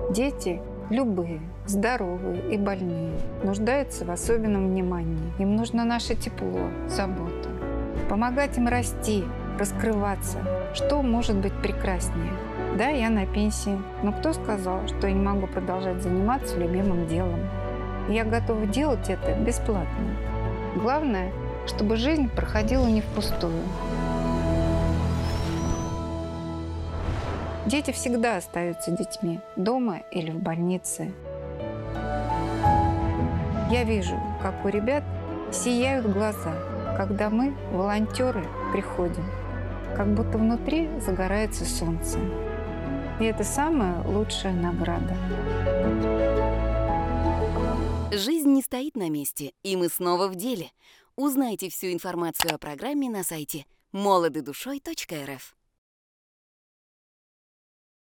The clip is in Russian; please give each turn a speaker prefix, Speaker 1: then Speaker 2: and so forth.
Speaker 1: Дети любые, здоровые и больные, нуждаются в особенном внимании. Им нужно наше тепло, забота. Помогать им расти, раскрываться. Что может быть прекраснее? Да, я на пенсии, но кто сказал, что я не могу продолжать заниматься любимым делом? Я готова делать это бесплатно. Главное, чтобы жизнь проходила не впустую. Дети всегда остаются детьми, дома или в больнице. Я вижу, как у ребят сияют глаза, когда мы, волонтеры, приходим, как будто внутри загорается солнце. И это самая лучшая награда.
Speaker 2: Жизнь не стоит на месте, и мы снова в деле. Узнайте всю информацию о программе на сайте молодыдушой.рф.